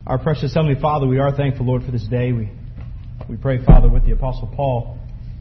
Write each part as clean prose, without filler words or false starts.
Our precious Heavenly Father, we are thankful, Lord, for this day. We pray, Father, with the Apostle Paul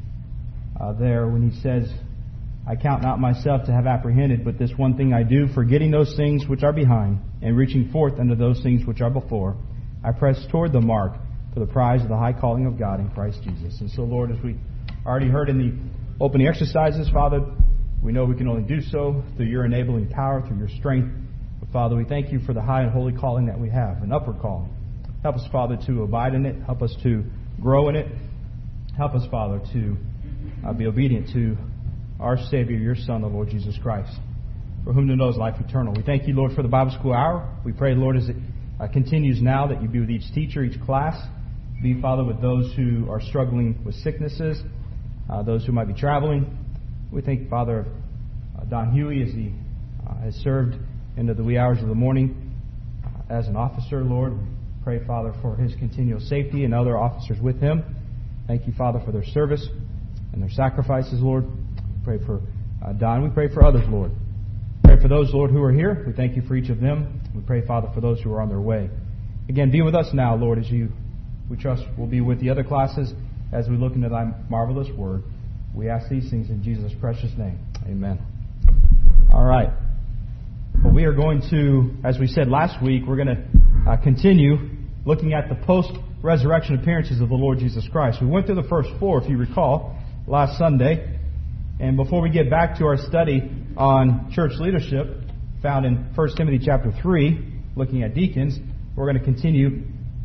there when he says, I count not myself to have apprehended, but this one thing I do, forgetting those things which are behind, and reaching forth unto those things which are before, I press toward the mark for the prize of the high calling of God in Christ Jesus. And so, Lord, as we already heard in the opening exercises, Father, we know we can only do so through your enabling power, through your strength. But Father, we thank you for the high and holy calling that we have, an upward calling. Help us, Father, to abide in it. Help us to grow in it. Help us, Father, to be obedient to our Savior, your Son, the Lord Jesus Christ, for whom to know is life eternal. We thank you, Lord, for the Bible school hour. We pray, Lord, as it continues now, that you be with each teacher, each class. Be, Father, with those who are struggling with sicknesses, those who might be traveling. We thank, Father, of Don Huey as he has served into the wee hours of the morning as an officer, Lord. We pray, Father, for his continual safety and other officers with him. Thank you, Father, for their service and their sacrifices, Lord. We pray for Don. We pray for others, Lord. We pray for those, Lord, who are here. We thank you for each of them. We pray, Father, for those who are on their way. Again, be with us now, Lord, as we trust will be with the other classes as we look into thy marvelous word. We ask these things in Jesus' precious name. Amen. All right. Well, we are going to, as we said last week, we're going to continue looking at the post-resurrection appearances of the Lord Jesus Christ. We went through the first four, if you recall, last Sunday. And before we get back to our study on church leadership, found in 1 Timothy chapter 3, looking at deacons, we're going to continue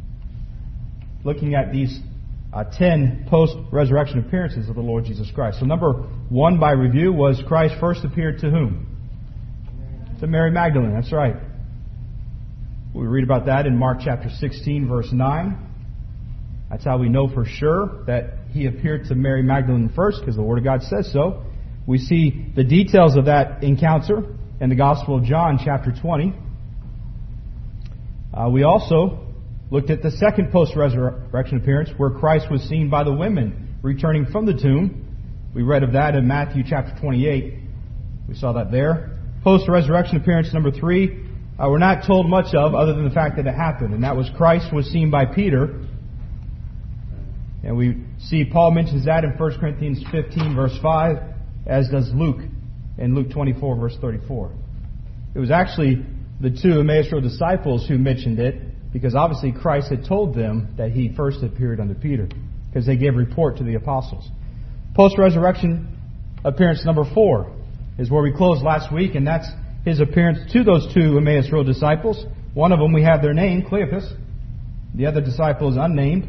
looking at these 10 post-resurrection appearances of the Lord Jesus Christ. So number one by review was Christ first appeared to whom? To Mary Magdalene. That's right. We read about that in Mark chapter 16, verse 9. That's how we know for sure that he appeared to Mary Magdalene first, because the Word of God says so. We see the details of that encounter in the Gospel of John chapter 20. We also looked at the second post-resurrection appearance where Christ was seen by the women returning from the tomb. We read of that in Matthew chapter 28. We saw that there. Post-resurrection appearance number 3, we're not told much of other than the fact that it happened. And that was Christ was seen by Peter. And we see Paul mentions that in 1 Corinthians 15 verse 5, as does Luke in Luke 24 verse 34. It was actually the two Emmaus Road disciples who mentioned it, because obviously Christ had told them that he first appeared unto Peter, because they gave report to the apostles. Post-resurrection appearance number 4 is where we closed last week, and that's his appearance to those two Emmaus Road disciples. One of them we have their name, Cleopas. The other disciple is unnamed.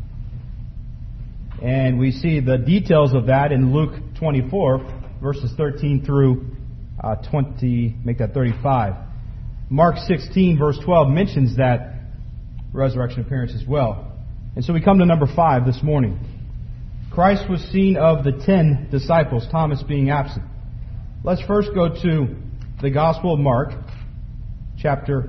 And we see the details of that in Luke 24, verses 13 through 35. Mark 16, verse 12 mentions that resurrection appearance as well. And so we come to number 5 this morning. Christ was seen of the 10 disciples, Thomas being absent. Let's first go to the Gospel of Mark, chapter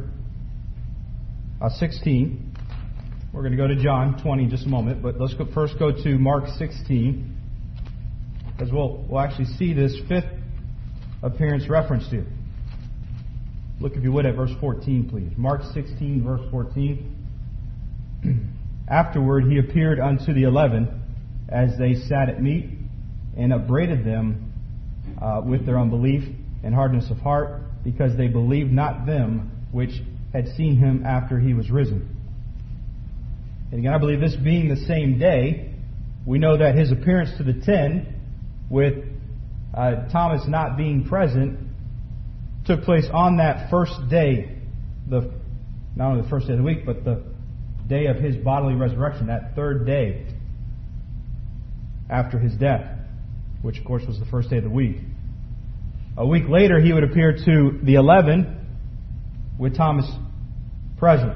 16. We're going to go to John 20 in just a moment, but let's first go to Mark 16, because we'll actually see this 5th appearance referenced here. Look, if you would, at verse 14, please. Mark 16, verse 14. Afterward he appeared unto the 11 as they sat at meat, and upbraided them with their unbelief and hardness of heart, because they believed not them which had seen him after he was risen. And again, I believe this being the same day, we know that his appearance to the 10, with Thomas not being present, took place on that first day, not only the first day of the week, but the day of his bodily resurrection, that third day after his death, which of course was the first day of the week. A week later, he would appear to the 11 with Thomas present.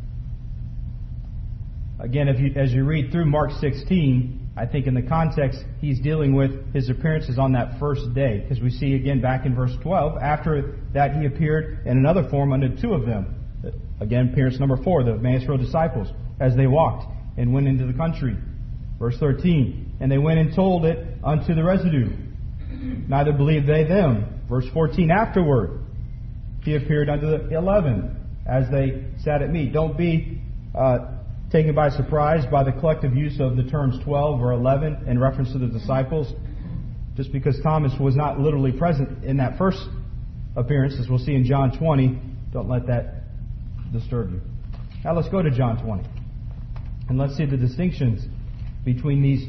Again, as you read through Mark 16, I think in the context, he's dealing with his appearances on that first day. Because we see again back in verse 12, after that he appeared in another form unto 2 of them. Again, appearance number 4, the Emmaus Road disciples, as they walked and went into the country. Verse 13, and they went and told it unto the residue. Neither believed they them. Verse 14, afterward he appeared unto the 11 as they sat at meat. Don't be taken by surprise by the collective use of the terms 12 or 11 in reference to the disciples, just because Thomas was not literally present in that first appearance, as we'll see in John 20. Don't let that disturb you. Now let's go to John 20. And let's see the distinctions between these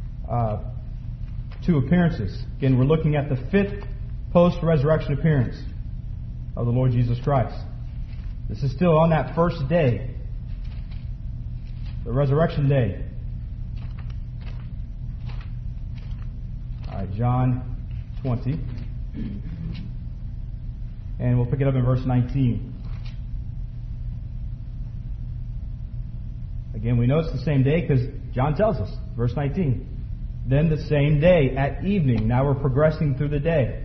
two appearances. Again, we're looking at the fifth post-resurrection appearance of the Lord Jesus Christ. This is still on that first day, the resurrection day. All right, John 20. And we'll pick it up in verse 19. Again, we know it's the same day because John tells us, verse 19. Then the same day at evening. Now we're progressing through the day.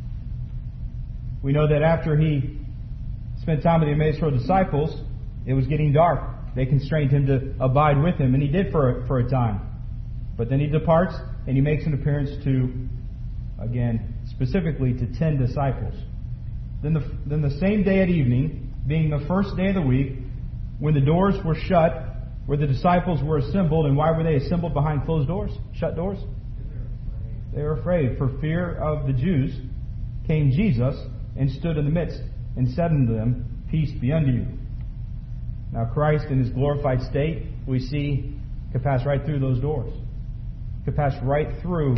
We know that after he spent time with the Emmaus Road disciples, it was getting dark. They constrained him to abide with him, and he did for a time. But then he departs, and he makes an appearance to, again, specifically to 10 disciples. Then the same day at evening, being the first day of the week, when the doors were shut, where the disciples were assembled, and why were they assembled behind closed doors, shut doors? They were afraid. For fear of the Jews came Jesus and stood in the midst and said unto them, Peace be unto you. Now Christ in his glorified state, we see, could pass right through those doors. Could pass right through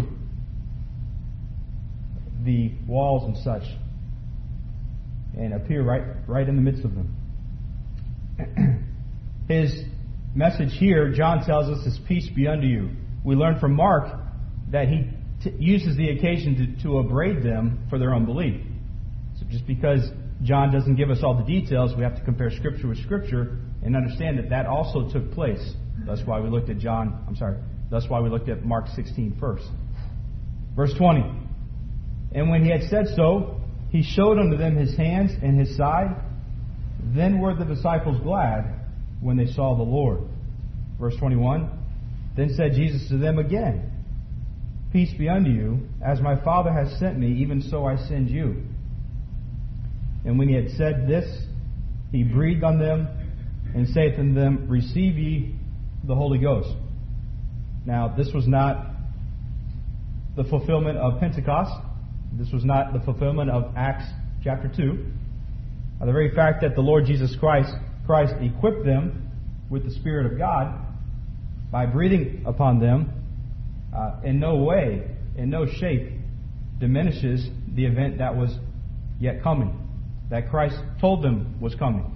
the walls and such, and appear right in the midst of them. His message here, John tells us, is peace be unto you. We learn from Mark that he uses the occasion to upbraid them for their unbelief. So just because John doesn't give us all the details, we have to compare Scripture with Scripture and understand that also took place. That's why we looked at That's why we looked at Mark 16 first. Verse 20. And when he had said so, he showed unto them his hands and his side. Then were the disciples glad when they saw the Lord. Verse 21. Then said Jesus to them again, Peace be unto you. As my Father has sent me, even so I send you. And when he had said this, he breathed on them and saith unto them, Receive ye the Holy Ghost. Now, this was not the fulfillment of Pentecost. This was not the fulfillment of Acts chapter 2. The very fact that the Lord Jesus Christ equipped them with the Spirit of God by breathing upon them in no way, in no shape, diminishes the event that was yet coming, that Christ told them was coming.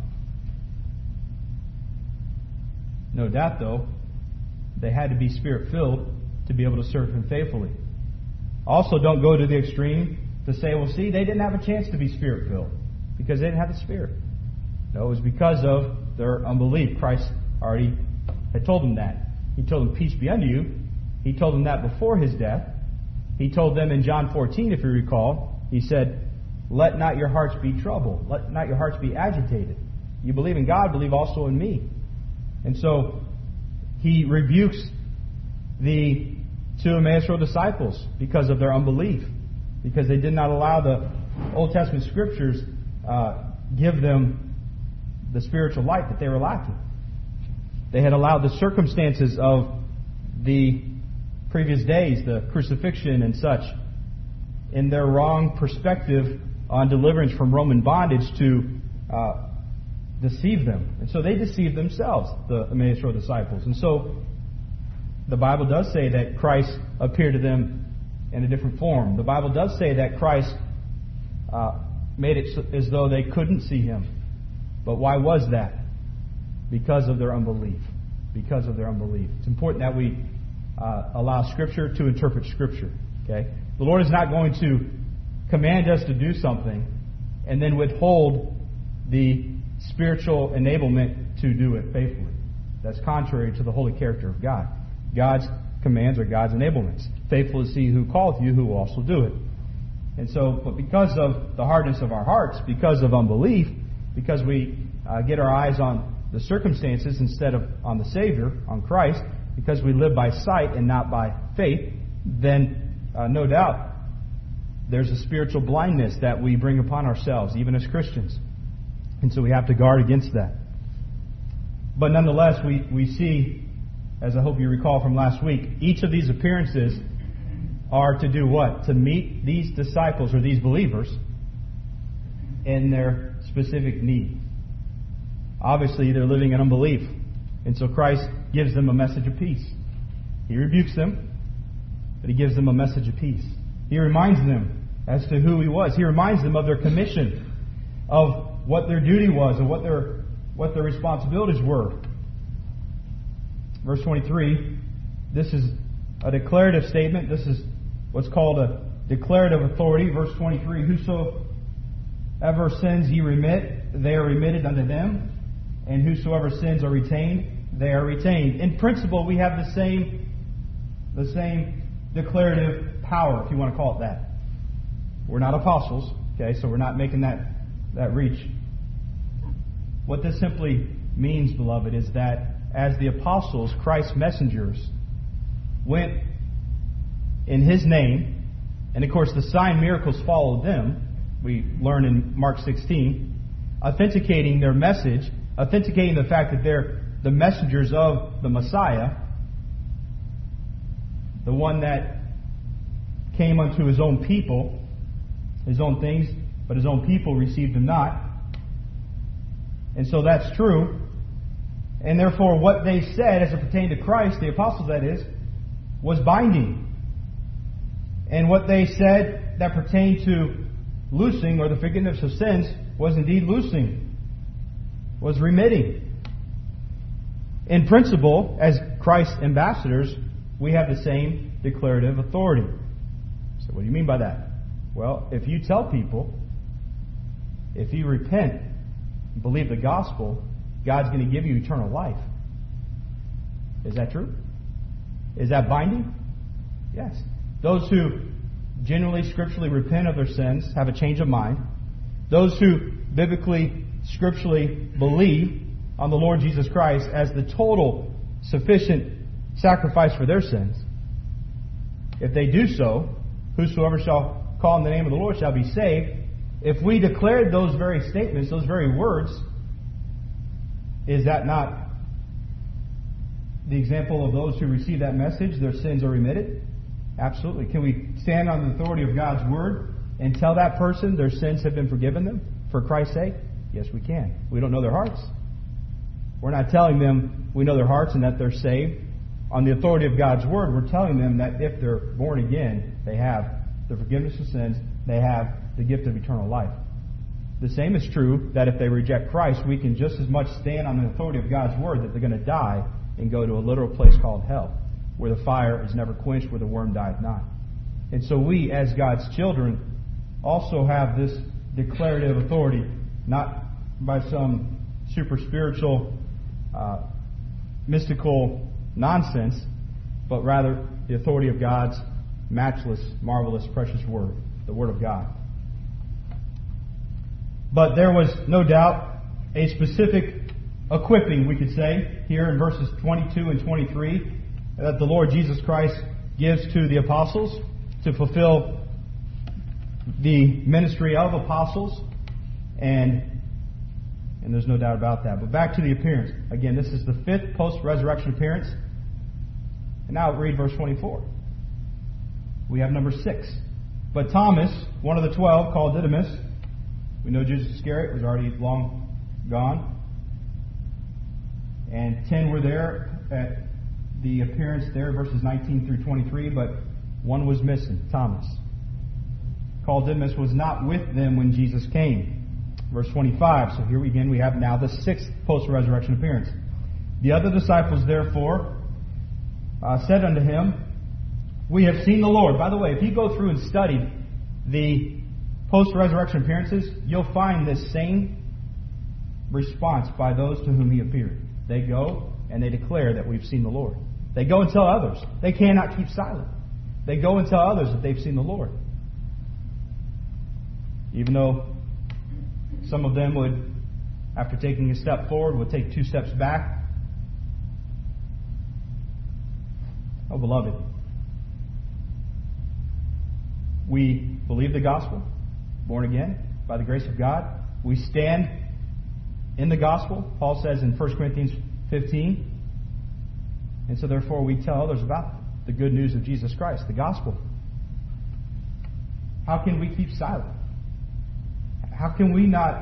No doubt, though, they had to be Spirit-filled to be able to serve Him faithfully. Also, don't go to the extreme to say, well, see, they didn't have a chance to be Spirit-filled because they didn't have the Spirit. No, it was because of their unbelief. Christ already had told them that. He told them, Peace be unto you. He told them that before His death. He told them in John 14, if you recall, He said, Let not your hearts be troubled. Let not your hearts be agitated. You believe in God, believe also in me. And so He rebukes the two Emmaus Road disciples because of their unbelief, because they did not allow the Old Testament Scriptures give them the spiritual light that they were lacking. They had allowed the circumstances of the previous days, the crucifixion and such, in their wrong perspective on deliverance from Roman bondage to deceive them. And so they deceived themselves, the Emmaus Road disciples. And so the Bible does say that Christ appeared to them in a different form. The Bible does say that Christ made it as though they couldn't see Him. But why was that? Because of their unbelief. Because of their unbelief. It's important that we allow Scripture to interpret Scripture. Okay? The Lord is not going to command us to do something and then withhold the spiritual enablement to do it faithfully. That's contrary to the holy character of God. God's commands are God's enablements. Faithful is He who calleth you, who will also do it. And so, but because of the hardness of our hearts, because of unbelief, because we get our eyes on the circumstances instead of on the Savior, on Christ, because we live by sight and not by faith, then no doubt there's a spiritual blindness that we bring upon ourselves, even as Christians. And so we have to guard against that. But nonetheless, we see, as I hope you recall from last week, each of these appearances are to do what? To meet these disciples or these believers in their specific need. Obviously, they're living in unbelief. And so Christ gives them a message of peace. He rebukes them, but He gives them a message of peace. He reminds them as to who He was. He reminds them of their commission, of what their duty was, and what their responsibilities were. Verse 23, this is a declarative statement. This is what's called a declarative authority. Verse 23, whosoever sins ye remit, they are remitted unto them. And whosoever sins are retained, they are retained. In principle, we have the same declarative power, if you want to call it that. We're not apostles, okay, so we're not making that reach. What this simply means, beloved, is that as the apostles, Christ's messengers, went in His name, and of course the sign miracles followed them, we learn in Mark 16, authenticating their message, authenticating the fact that they're the messengers of the Messiah, the one that came unto His own people, His own things, but His own people received Him not. And so that's true. And therefore what they said as it pertained to Christ, the apostles that is, was binding. And what they said that pertained to loosing or the forgiveness of sins was indeed loosing, was remitting. In principle, as Christ's ambassadors, we have the same declarative authority. So what do you mean by that? Well, if you tell people, if you repent and believe the gospel, God's going to give you eternal life. Is that true? Is that binding? Yes. Those who genuinely, scripturally repent of their sins have a change of mind. Those who biblically, scripturally believe on the Lord Jesus Christ as the total, sufficient sacrifice for their sins, if they do so, whosoever shall call on the name of the Lord shall be saved. If we declared those very statements, those very words, is that not the example of those who receive that message, their sins are remitted? Absolutely. Can we stand on the authority of God's Word and tell that person their sins have been forgiven them for Christ's sake? Yes, we can. We don't know their hearts. We're not telling them we know their hearts and that they're saved. On the authority of God's Word, we're telling them that if they're born again, they have the forgiveness of sins, they have the gift of eternal life. The same is true that if they reject Christ, we can just as much stand on the authority of God's Word that they're going to die and go to a literal place called hell, where the fire is never quenched, where the worm dieth not. And so we, as God's children, also have this declarative authority, not by some super spiritual, mystical nonsense, but rather the authority of God's matchless, marvelous, precious Word, the Word of God. But there was no doubt a specific equipping, we could say, here in verses 22 and 23, that the Lord Jesus Christ gives to the apostles to fulfill the ministry of apostles, and there's no doubt about that. But back to the appearance. Again, this is the fifth post-resurrection appearance. And now read verse 24. We have number 6. But Thomas, one of the 12, called Didymus, we know Judas Iscariot was already long gone, and 10 were there at the appearance there, verses 19 through 23, but one was missing, Thomas. Called Didymus was not with them when Jesus came. Verse 25, so here again we have now the 6th post-resurrection appearance. The other disciples therefore said unto him, We have seen the Lord. By the way, if you go through and study the post-resurrection appearances, you'll find this same response by those to whom He appeared. They go and they declare that we've seen the Lord. They go and tell others. They cannot keep silent. They go and tell others that they've seen the Lord. Even though some of them would, after taking a step forward, would take 2 steps back. Oh, beloved, we believe the gospel, born again by the grace of God. We stand in the gospel. Paul says in 1 Corinthians 15. And so therefore we tell others about the good news of Jesus Christ, the gospel. How can we keep silent? How can we not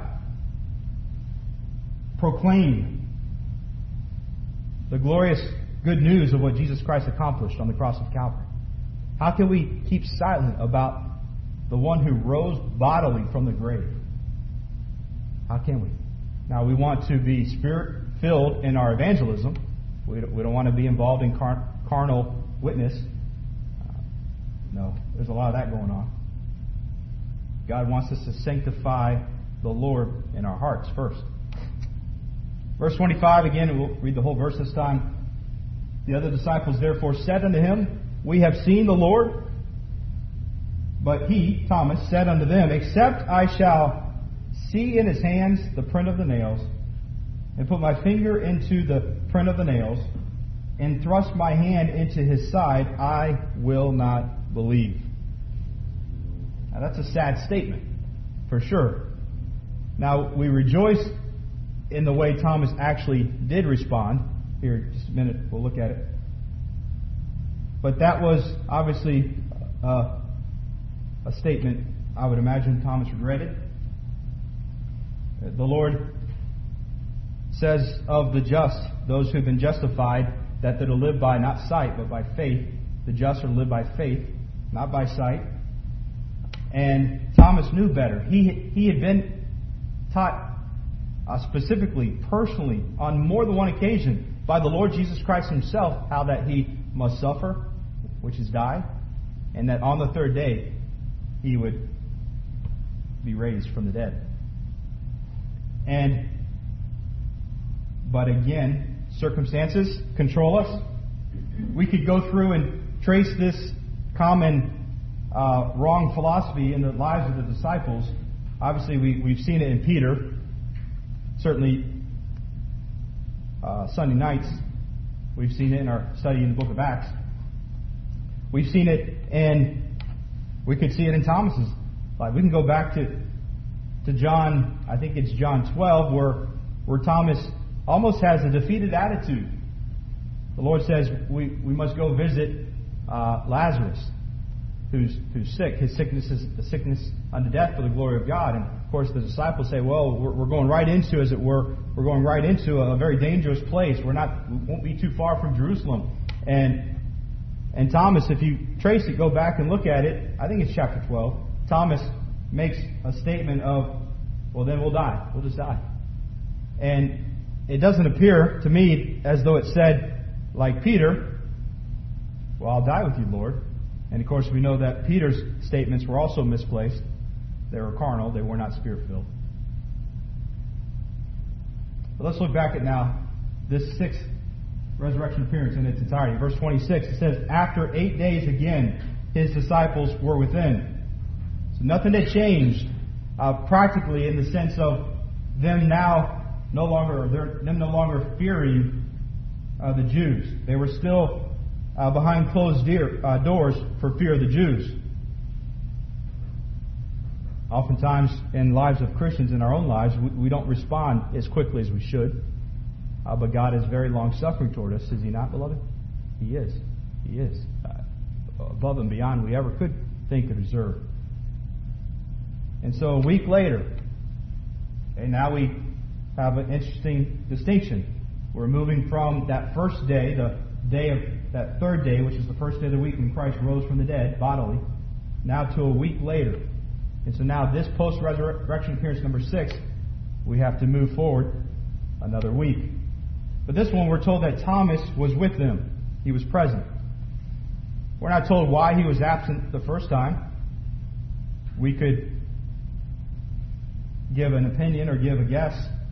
proclaim the glorious good news of what Jesus Christ accomplished on the cross of Calvary? How can we keep silent about the one who rose bodily from the grave? How can we? Now, we want to be Spirit-filled in our evangelism. We don't want to be involved in carnal witness. No, there's a lot of that going on. God wants us to sanctify the Lord in our hearts first. Verse 25, again, we'll read the whole verse this time. The other disciples therefore said unto him, We have seen the Lord. But he, Thomas, said unto them, Except I shall see in his hands the print of the nails, and put my finger into the print of the nails, and thrust my hand into his side, I will not believe. Now that's a sad statement, for sure. Now we rejoice in the way Thomas actually did respond. Here, just a minute, we'll look at it. But that was obviously a statement I would imagine Thomas regretted. The Lord says of the just, those who have been justified, that they're to live by not sight, but by faith. The just are to live by faith, not by sight. And Thomas knew better. He had been taught specifically, personally, on more than one occasion by the Lord Jesus Christ himself, how that he must suffer, which is die, and that on the third day he would be raised from the dead. But again, circumstances control us. We could go through and trace this common wrong philosophy in the lives of the disciples. Obviously, we've seen it in Peter. Certainly, Sunday nights, we've seen it in our study in the book of Acts. We've seen it, and we could see it in Thomas's life. We can go back to John, I think it's John 12, where Thomas almost has a defeated attitude. The Lord says we must go visit Lazarus, who's sick. His sickness is a sickness unto death for the glory of God. And of course the disciples say, well, we're going right into, as it were, we're going right into a very dangerous place. We won't be too far from Jerusalem. And Thomas, if you trace it, go back and look at it, I think it's chapter 12, Thomas makes a statement of, well, then we'll die. We'll just die. And it doesn't appear to me as though it said, like Peter, well, I'll die with you, Lord. And of course we know that Peter's statements were also misplaced. They were carnal. They were not Spirit-filled. But let's look back at now this sixth resurrection appearance in its entirety. Verse 26, it says, After 8 days again, his disciples were within. So nothing had changed practically in the sense of them no longer fearing the Jews. They were still behind closed doors for fear of the Jews. Oftentimes in lives of Christians, in our own lives, we don't respond as quickly as we should. But God is very long-suffering toward us, is He not, beloved? He is. He is. Above and beyond we ever could think or deserve. And so a week later, and now we have an interesting distinction. We're moving from that first day, the day of that third day, which is the first day of the week when Christ rose from the dead, bodily, now to a week later. And so now this post-resurrection appearance number 6, we have to move forward another week. But this one we're told that Thomas was with them. He was present. We're not told why he was absent the first time. We could give an opinion or give a guess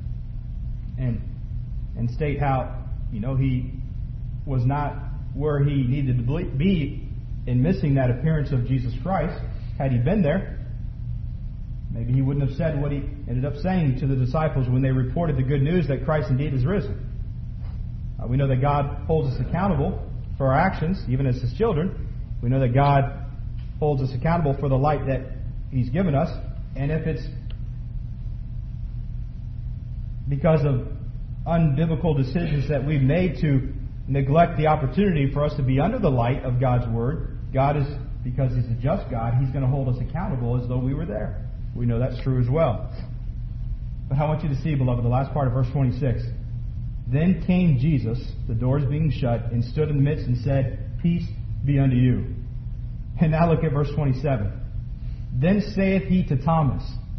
and state how, he was not where he needed to be in missing that appearance of Jesus Christ. Had he been there, maybe he wouldn't have said what he ended up saying to the disciples when they reported the good news that Christ indeed is risen. We know that God holds us accountable for our actions, even as His children. We know that God holds us accountable for the light that He's given us. And if it's because of unbiblical decisions that we've made to neglect the opportunity for us to be under the light of God's Word, God is, because He's a just God, He's going to hold us accountable as though we were there. We know that's true as well. But I want you to see, beloved, the last part of verse 26. Then came Jesus, the doors being shut, and stood in the midst and said, Peace be unto you. And now look at verse 27. Then saith He to Thomas,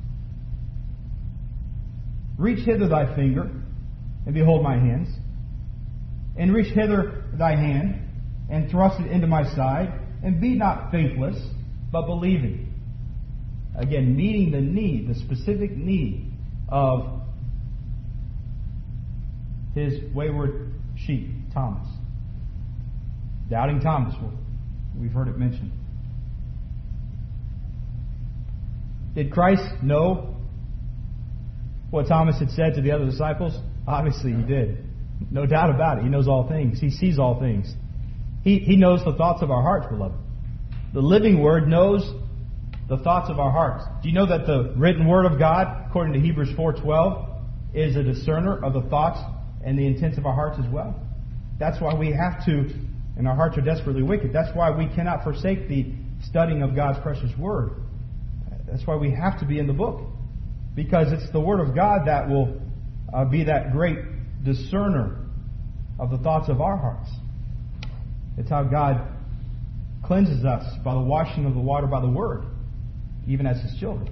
Reach hither thy finger, and behold my hands. And reach hither thy hand, and thrust it into my side, and be not faithless, but believing. Again, meeting the need, the specific need of his wayward sheep, Thomas. Doubting Thomas, we've heard it mentioned. Did Christ know what Thomas had said to the other disciples? Obviously He did. No doubt about it. He knows all things. He sees all things. He knows the thoughts of our hearts, beloved. The living Word knows the thoughts of our hearts. Do you know that the written Word of God, according to Hebrews 4:12, is a discerner of the thoughts and the intents of our hearts as well? That's why we have to, and our hearts are desperately wicked. That's why we cannot forsake the studying of God's precious Word. That's why we have to be in the book. Because it's the Word of God that will be that great discerner of the thoughts of our hearts. It's how God cleanses us by the washing of the water by the Word, even as His children.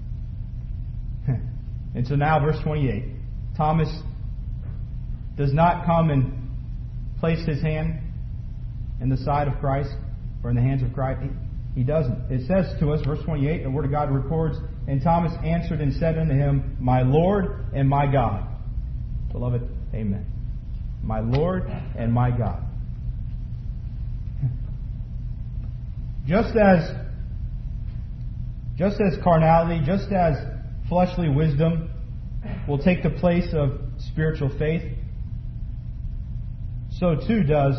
And so now, verse 28. Thomas does not come and place his hand in the side of Christ or in the hands of Christ. He doesn't. It says to us, verse 28, the Word of God records, And Thomas answered and said unto Him, My Lord and my God. Beloved, amen. My Lord and my God. Just as carnality, just as fleshly wisdom will take the place of spiritual faith, so too does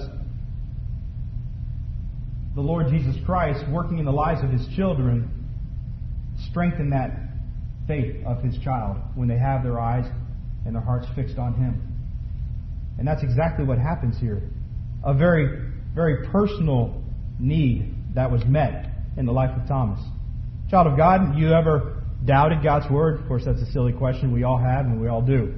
the Lord Jesus Christ, working in the lives of His children, strengthen that faith of His child when they have their eyes and their hearts fixed on Him. And that's exactly what happens here. A very, very personal need that was met in the life of Thomas. Child of God, you ever doubted God's Word? Of course, that's a silly question. We all have and we all do.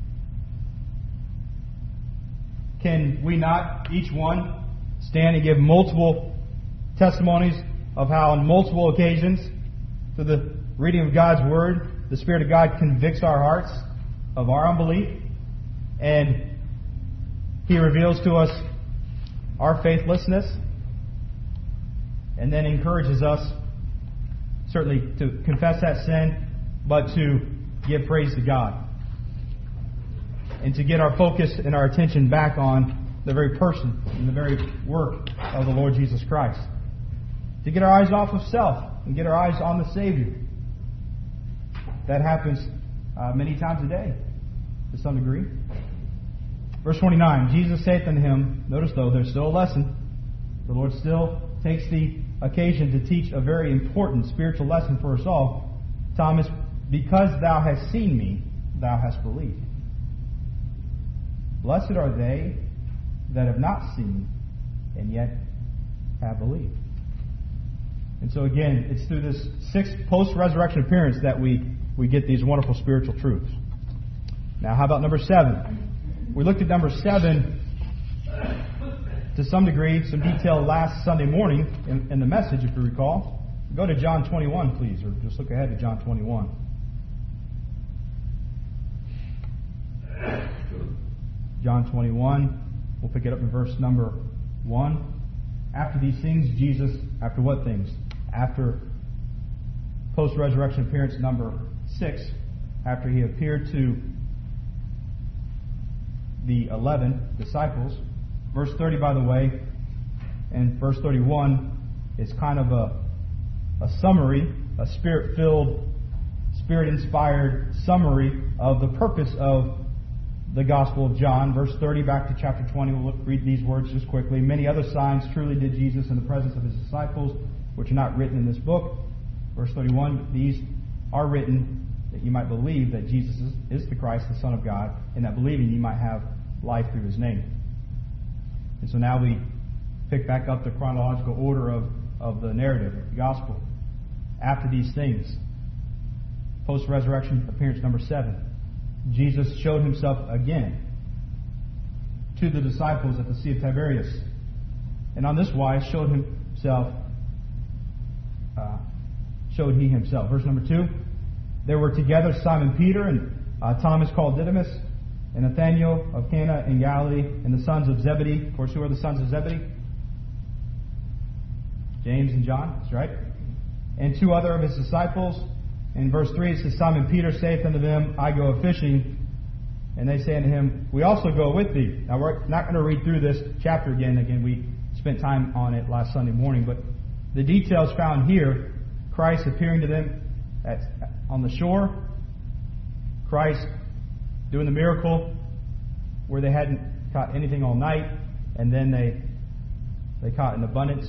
Can we not, each one, stand and give multiple testimonies of how on multiple occasions, through the reading of God's Word, the Spirit of God convicts our hearts of our unbelief, and He reveals to us our faithlessness, and then encourages us certainly to confess that sin, but to give praise to God, and to get our focus and our attention back on the very person and the very work of the Lord Jesus Christ. To get our eyes off of self and get our eyes on the Savior. That happens many times a day, to some degree. Verse 29, Jesus saith unto him, notice though, there's still a lesson. The Lord still takes the occasion to teach a very important spiritual lesson for us all. Thomas, because thou hast seen me, thou hast believed. Blessed are they that have not seen and yet have believed. And so again, it's through this sixth post-resurrection appearance that we get these wonderful spiritual truths. Now, how about number 7? We looked at number 7 to some degree, some detail last Sunday morning in the message, if you recall. Go to John 21, please, or just look ahead to John 21. John 21, we'll pick it up in verse number 1. After these things, Jesus, after what things? After post-resurrection appearance number 6, after He appeared to the 11 disciples. Verse 30, by the way, and verse 31 is kind of a summary, a Spirit-filled, Spirit-inspired summary of the purpose of the Gospel of John. Verse 30 back to chapter 20. We'll read these words just quickly. Many other signs truly did Jesus in the presence of His disciples, which are not written in this book. Verse 31, these are written that you might believe that Jesus is the Christ, the Son of God, and that believing you might have life through his name. And so now we pick back up the chronological order of the narrative, of the gospel. After these things, post-resurrection appearance number 7, Jesus showed himself again to the disciples at the Sea of Tiberias. And on this wise showed he himself. Verse number 2, there were together Simon Peter and Thomas called Didymus, and Nathanael of Cana in Galilee, and the sons of Zebedee. Of course, who are the sons of Zebedee? James and John, that's right. And 2 other of his disciples. In verse 3 it says, Simon Peter saith unto them, I go a-fishing. And they say unto him, we also go with thee. Now we're not going to read through this chapter again. Again, we spent time on it last Sunday morning. But the details found here, Christ appearing to them on the shore, Christ doing the miracle where they hadn't caught anything all night, and then they caught in abundance.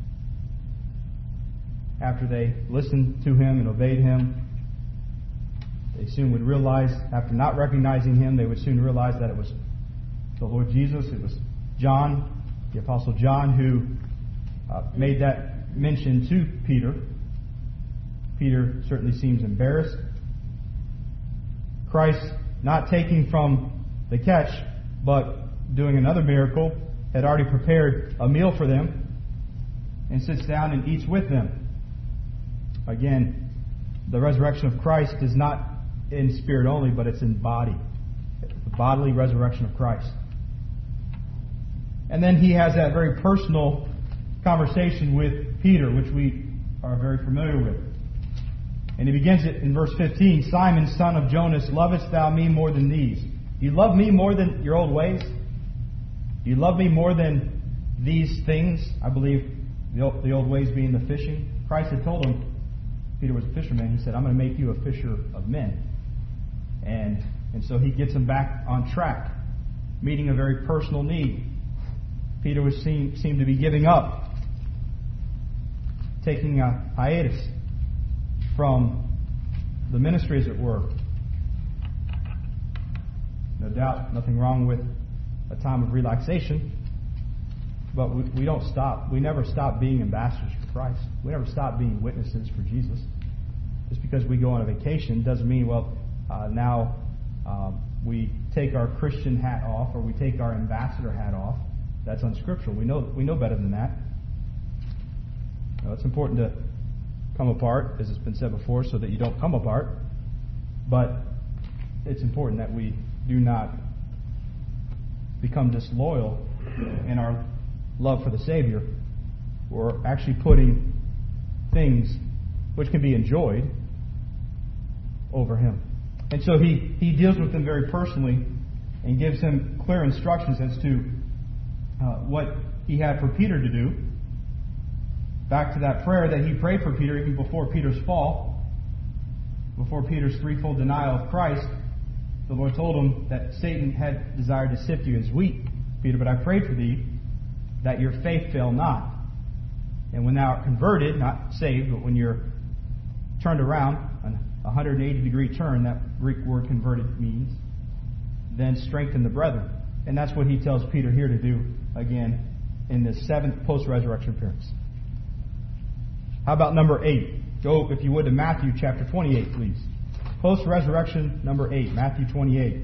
After they listened to him and obeyed him, they soon would realize, after not recognizing him, they would soon realize that it was the Lord Jesus. It was John, the Apostle John, who made that mention to Peter. Peter certainly seems embarrassed. Christ, not taking from the catch, but doing another miracle, had already prepared a meal for them and sits down and eats with them. Again, the resurrection of Christ is not in spirit only, but it's in body. The bodily resurrection of Christ. And then he has that very personal conversation with Peter, which we are very familiar with. And he begins it in verse 15. Simon, son of Jonas, lovest thou me more than these? Do you love me more than your old ways? Do you love me more than these things? I believe the old ways being the fishing. Christ had told him, Peter was a fisherman. He said, I'm going to make you a fisher of men. And so he gets him back on track, meeting a very personal need. Peter seemed to be giving up, taking a hiatus from the ministry, as it were. No doubt, nothing wrong with a time of relaxation, but we don't stop. We never stop being ambassadors for Christ. We never stop being witnesses for Jesus. Just because we go on a vacation doesn't mean, now we take our Christian hat off or we take our ambassador hat off. That's unscriptural. We know better than that. Now, it's important to come apart, as it's been said before, so that you don't come apart. But it's important that we do not become disloyal in our love for the Savior, or actually putting things which can be enjoyed over Him. And so he deals with them very personally and gives him clear instructions as to what he had for Peter to do. Back to that prayer that he prayed for Peter even before Peter's fall, before Peter's threefold denial of Christ. The Lord told him that Satan had desired to sift you as wheat, Peter, but I prayed for thee that your faith fail not. And when thou art converted, not saved, but when you're turned around, a 180-degree turn, that Greek word converted means, then strengthen the brethren. And that's what he tells Peter here to do again in this 7th post-resurrection appearance. How about number 8? Go, if you would, to Matthew chapter 28, please. Post-resurrection number 8, Matthew 28.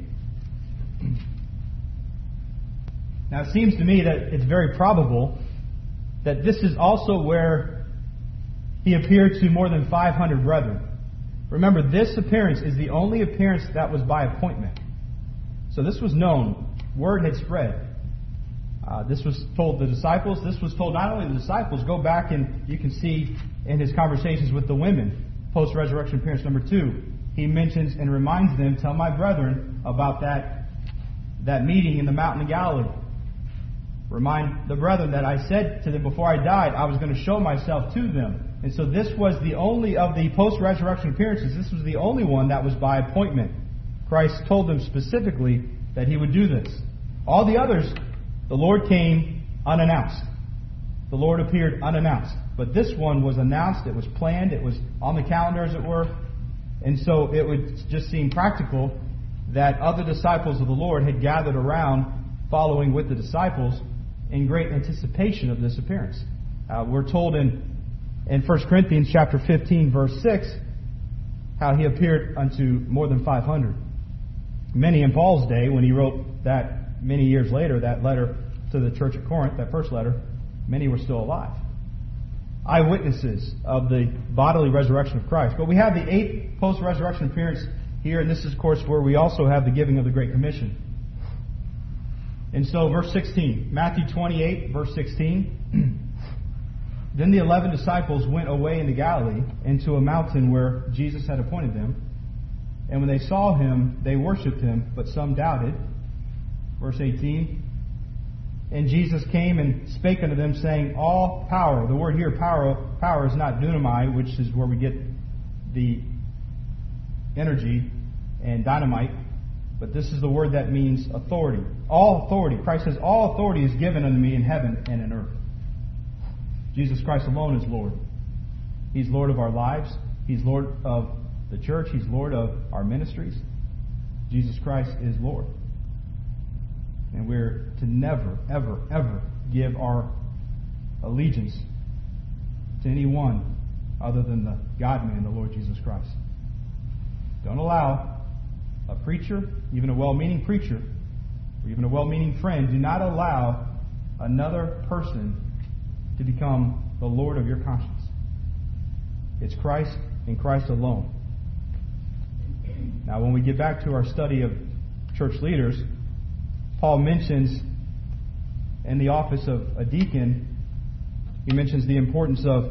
Now it seems to me that it's very probable that this is also where he appeared to more than 500 brethren. Remember, this appearance is the only appearance that was by appointment. So this was known. Word had spread. This was told the disciples. This was told not only the disciples. Go back and you can see in his conversations with the women, post-resurrection appearance number 2, he mentions and reminds them, tell my brethren about that meeting in the mountain of Galilee. Remind the brethren that I said to them before I died, I was going to show myself to them. And so this was the only of the post-resurrection appearances. This was the only one that was by appointment. Christ told them specifically that he would do this. All the others, the Lord came unannounced. The Lord appeared unannounced. But this one was announced. It was planned. It was on the calendar, as it were. And so it would just seem practical that other disciples of the Lord had gathered around following with the disciples in great anticipation of this appearance. We're told in 1 Corinthians chapter 15, verse 6, how he appeared unto more than 500. Many in Paul's day, when he wrote that many years later, that letter to the church at Corinth, that first letter, many were still alive. Eyewitnesses of the bodily resurrection of Christ. But we have the eighth post-resurrection appearance here, and this is, of course, where we also have the giving of the Great Commission. And so, verse 16, Matthew 28, verse 16. Then the 11 disciples went away into Galilee, into a mountain where Jesus had appointed them. And when they saw him, they worshipped him, but some doubted. Verse 18. And Jesus came and spake unto them, saying, all power. The word here, power is not dunamai, which is where we get the energy and dynamite. But this is the word that means authority. All authority. Christ says, all authority is given unto me in heaven and in earth. Jesus Christ alone is Lord. He's Lord of our lives. He's Lord of the church. He's Lord of our ministries. Jesus Christ is Lord. And we're to never, ever, ever give our allegiance to anyone other than the God-man, the Lord Jesus Christ. Don't allow a preacher, even a well-meaning preacher, or even a well-meaning friend, do not allow another person to become the Lord of your conscience. It's Christ and Christ alone. Now, when we get back to our study of church leaders, Paul mentions in the office of a deacon, he mentions the importance of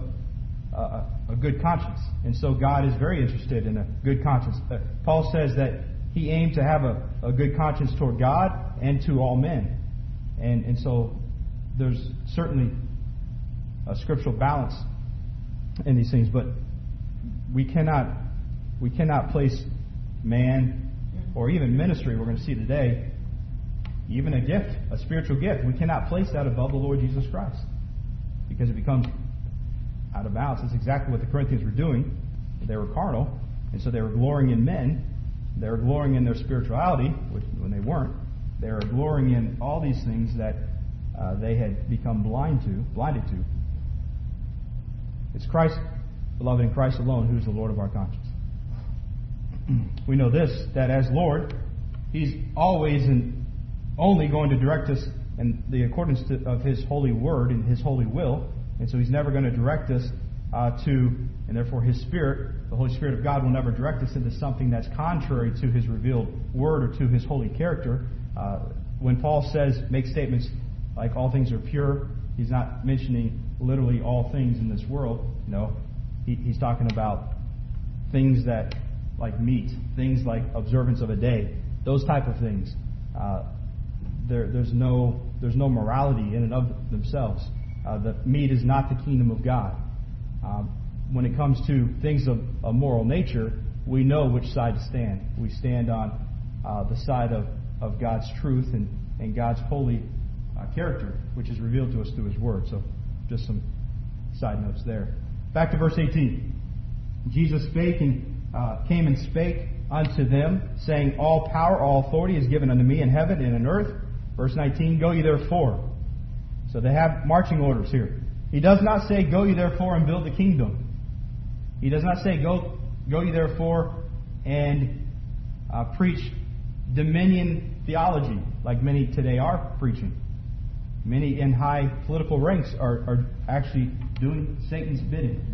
a good conscience. And so God is very interested in a good conscience. Paul says that he aimed to have a good conscience toward God and to all men. And so there's certainly a scriptural balance in these things, but we cannot place man or even ministry, we're going to see today, even a gift, a spiritual gift, we cannot place that above the Lord Jesus Christ, because it becomes out of balance. That's exactly what the Corinthians were doing. They were carnal, and so they were glorying in men. They were glorying in their spirituality, which when they weren't. They were glorying in all these things that they had become blinded to. It's Christ, beloved, in Christ alone, who is the Lord of our conscience. We know this, that as Lord, He's always and only going to direct us in the accordance of His holy word and His holy will. And so He's never going to direct us and therefore His Spirit, the Holy Spirit of God, will never direct us into something that's contrary to His revealed word or to His holy character. When Paul says, make statements like all things are pure, he's not mentioning literally all things in this world. No, he's talking about things that, like meat, things like observance of a day, those type of things. There's no morality in and of themselves. The meat is not the kingdom of God. When it comes to things of a moral nature, we know which side to stand. We stand on the side of God's truth and God's holy character, which is revealed to us through His Word. So, just some side notes there. Back to verse 18. Jesus spake and came and spake unto them, saying, all power, all authority is given unto me in heaven and in earth. Verse 19, go ye therefore. So they have marching orders here. He does not say, go ye therefore and build the kingdom. He does not say, go ye therefore and preach dominion theology, like many today are preaching. Many in high political ranks are actually doing Satan's bidding.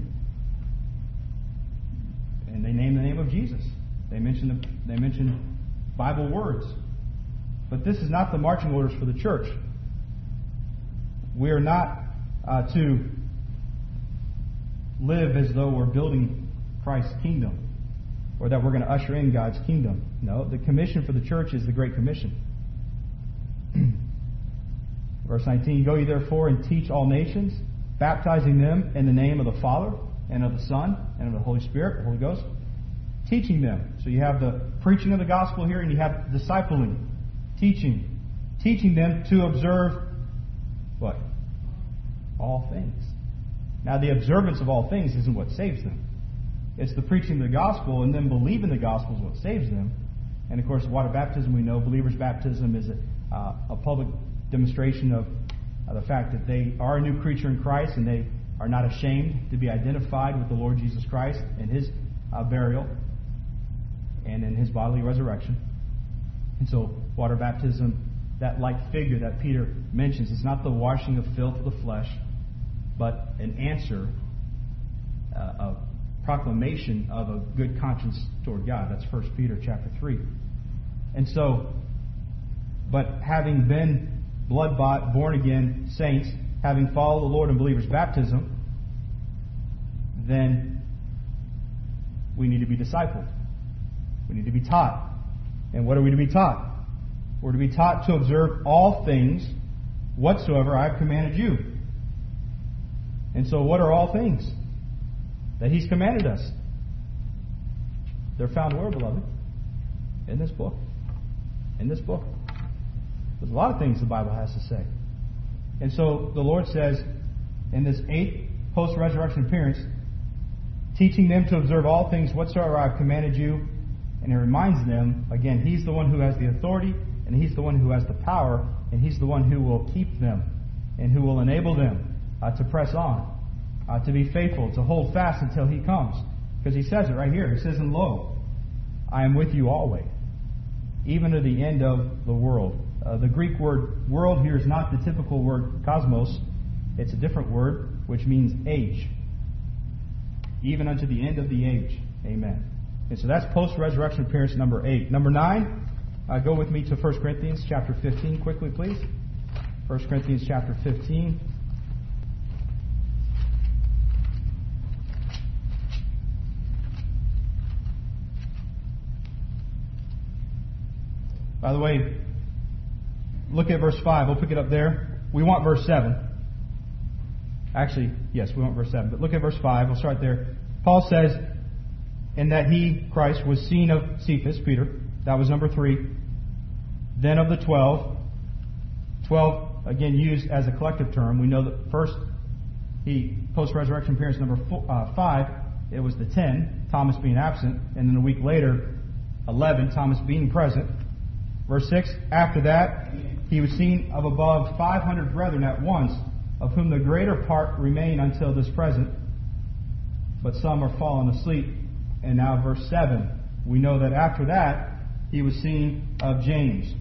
And they name the name of Jesus. They mention Bible words. But this is not the marching orders for the church. We are not to live as though we're building Christ's kingdom, or that we're going to usher in God's kingdom. No, the commission for the church is the Great Commission. Verse 19, go ye therefore and teach all nations, baptizing them in the name of the Father, and of the Son, and of the Holy Spirit, the Holy Ghost. Teaching them. So you have the preaching of the gospel here, and you have discipling, teaching. Teaching them to observe what? All things. Now the observance of all things isn't what saves them. It's the preaching of the gospel, and then believing the gospel is what saves them. And of course, water baptism, we know, believers' baptism is a public demonstration of the fact that they are a new creature in Christ, and they are not ashamed to be identified with the Lord Jesus Christ in His burial and in His bodily resurrection. And so, water baptism, that like figure that Peter mentions, is not the washing of filth of the flesh, but an answer, a proclamation of a good conscience toward God. That's 1 Peter chapter 3. And so, but having been blood-bought, born-again saints, having followed the Lord in believers' baptism, then we need to be discipled. We need to be taught. And what are we to be taught? We're to be taught to observe all things whatsoever I have commanded you. And so what are all things that He's commanded us? They're found where, beloved? In this book. In this book. There's a lot of things the Bible has to say. And so the Lord says in this 8th post-resurrection appearance, teaching them to observe all things whatsoever I have commanded you. And He reminds them, again, He's the one who has the authority, and He's the one who has the power, and He's the one who will keep them, and who will enable them to press on, to be faithful, to hold fast until He comes. Because He says it right here. He says, and lo, I am with you always, even to the end of the world. The Greek word world here is not the typical word cosmos. It's a different word, which means age. Even unto the end of the age. Amen. And so that's post-resurrection appearance number 8. Number 9, go with me to 1 Corinthians chapter 15 quickly, please. 1 Corinthians chapter 15. By the way, look at verse 5. We'll pick it up there. We want verse 7. Actually, yes, we want verse 7. But look at verse 5. We'll start there. Paul says, and that he, Christ, was seen of Cephas, Peter. That was number 3. Then of the 12. 12, again, used as a collective term. We know that first, post-resurrection appearance number 5, it was the 10, Thomas being absent. And then a week later, 11, Thomas being present. Verse 6, after that, he was seen of above 500 brethren at once, of whom the greater part remain until this present, but some are fallen asleep. And now verse 7, we know that after that, he was seen of James,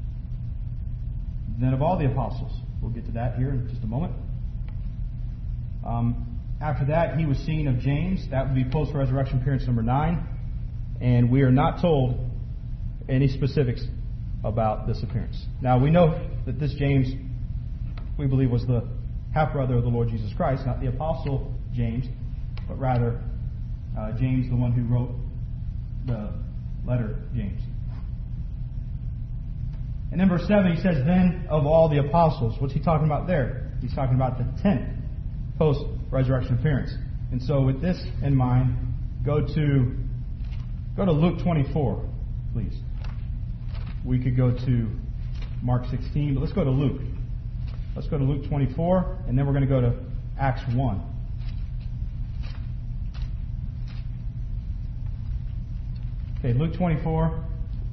then of all the apostles. We'll get to that here in just a moment. After that, he was seen of James. That would be post-resurrection appearance number 9. And we are not told any specifics about this appearance. Now, we know that this James, we believe, was the half-brother of the Lord Jesus Christ, not the apostle James, but rather James, the one who wrote the letter James. And then verse 7, he says, then of all the apostles. What's he talking about there? He's talking about the 10th post-resurrection appearance. And so with this in mind, go to Luke 24, please. We could go to Mark 16, but let's go to Luke. Let's go to Luke 24, and then we're going to go to Acts 1. Okay, Luke 24,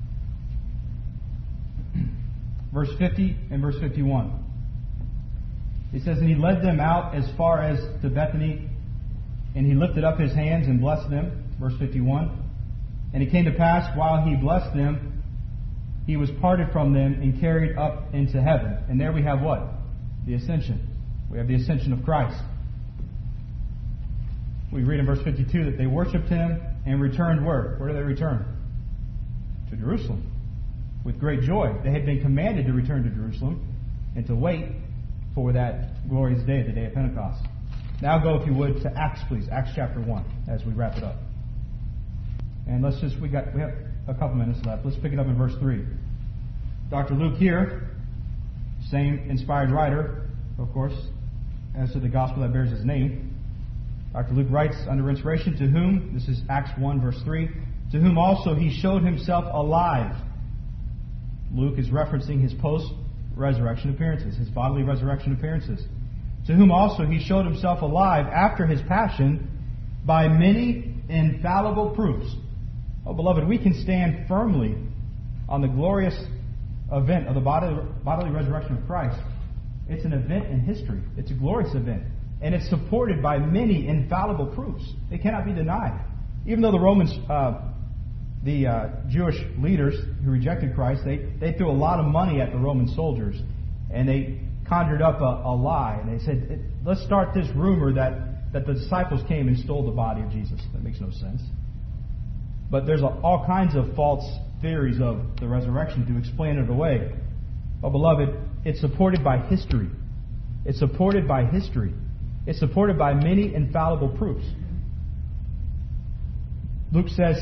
verse 50 and verse 51. It says, and he led them out as far as to Bethany, and he lifted up his hands and blessed them. Verse 51. And it came to pass, while he blessed them, he was parted from them and carried up into heaven. And there we have what? The ascension. We have the ascension of Christ. We read in verse 52 that they worshipped him and returned where? Where did they return? To Jerusalem. With great joy. They had been commanded to return to Jerusalem and to wait for that glorious day, the day of Pentecost. Now go, if you would, to Acts, please. Acts chapter 1, as we wrap it up. And we have a couple minutes left. Let's pick it up in verse 3. Dr. Luke here, same inspired writer, of course, as to the gospel that bears his name. Dr. Luke writes under inspiration, to whom, this is Acts 1 verse 3, to whom also he showed himself alive. Luke is referencing his post-resurrection appearances, his bodily resurrection appearances. To whom also he showed himself alive after his passion by many infallible proofs. Oh, beloved, we can stand firmly on the glorious event of the bodily resurrection of Christ. It's an event in history. It's a glorious event. And it's supported by many infallible proofs. It cannot be denied. Even though the Romans, the Jewish leaders who rejected Christ, they threw a lot of money at the Roman soldiers. And they conjured up a lie. And they said, let's start this rumor that the disciples came and stole the body of Jesus. That makes no sense. But there's all kinds of false theories of the resurrection to explain it away. Oh, beloved, it's supported by history. It's supported by history. It's supported by many infallible proofs. Luke says,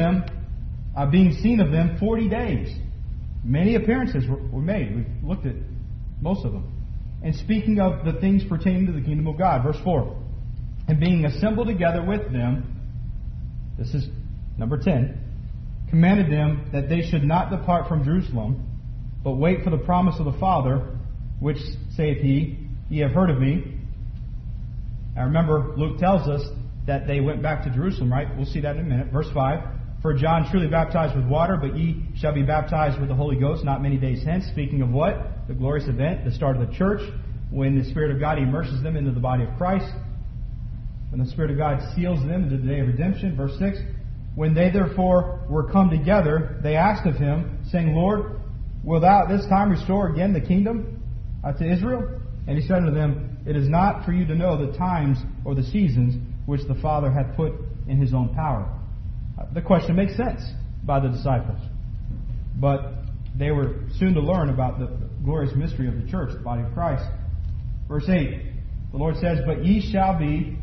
being seen of them 40 days. Many appearances were made. We've looked at most of them. And speaking of the things pertaining to the kingdom of God. Verse 4. And being assembled together with them, this is number 10, commanded them that they should not depart from Jerusalem, but wait for the promise of the Father, which saith he, ye have heard of me. Now remember, Luke tells us that they went back to Jerusalem, right? We'll see that in a minute. Verse 5, for John truly baptized with water, but ye shall be baptized with the Holy Ghost not many days hence. Speaking of what? The glorious event, the start of the church, when the Spirit of God immerses them into the body of Christ, when the Spirit of God seals them into the day of redemption. Verse 6, when they therefore were come together, they asked of him, saying, Lord, wilt thou at this time restore again the kingdom to Israel? And he said unto them, it is not for you to know the times or the seasons which the Father hath put in his own power. The question makes sense by the disciples. But they were soon to learn about the glorious mystery of the church, the body of Christ. Verse 8, the Lord says, but ye shall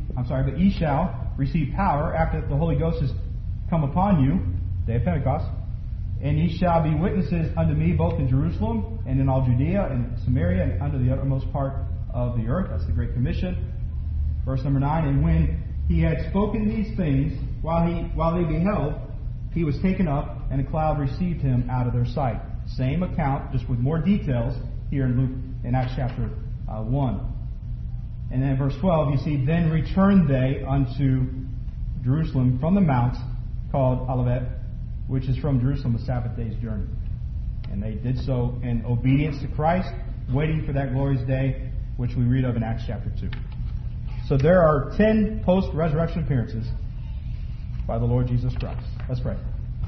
receive power after the Holy Ghost is come upon you, day of Pentecost, and ye shall be witnesses unto me both in Jerusalem and in all Judea and Samaria and unto the uttermost part of the earth. That's the Great Commission. Verse number 9, and when he had spoken these things, while they beheld, he was taken up, and a cloud received him out of their sight. Same account, just with more details here in Acts chapter 1. And then verse 12, you see, then returned they unto Jerusalem from the mount called Olivet, which is from Jerusalem a Sabbath day's journey. And they did so in obedience to Christ, waiting for that glorious day, which we read of in Acts chapter 2. So there are 10 post-resurrection appearances by the Lord Jesus Christ. Let's pray.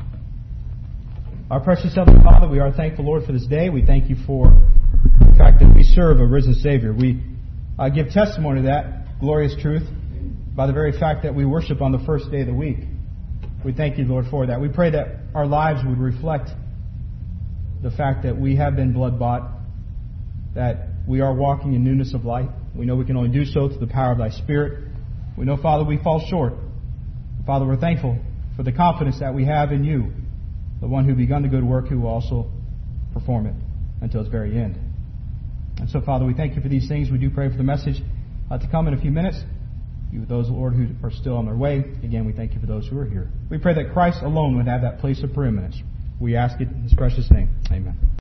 Our precious Heavenly Father, we are thankful, Lord, for this day. We thank you for the fact that we serve a risen Savior. We give testimony to that glorious truth by the very fact that we worship on the first day of the week. We thank you, Lord, for that. We pray that our lives would reflect the fact that we have been blood-bought, that we are walking in newness of life. We know we can only do so through the power of Thy Spirit. We know, Father, we fall short. Father, we're thankful for the confidence that we have in You, the one who begun the good work, who will also perform it until its very end. And so, Father, we thank You for these things. We do pray for the message to come in a few minutes. You with those, Lord, who are still on their way. Again, we thank You for those who are here. We pray that Christ alone would have that place of preeminence. We ask it in His precious name. Amen.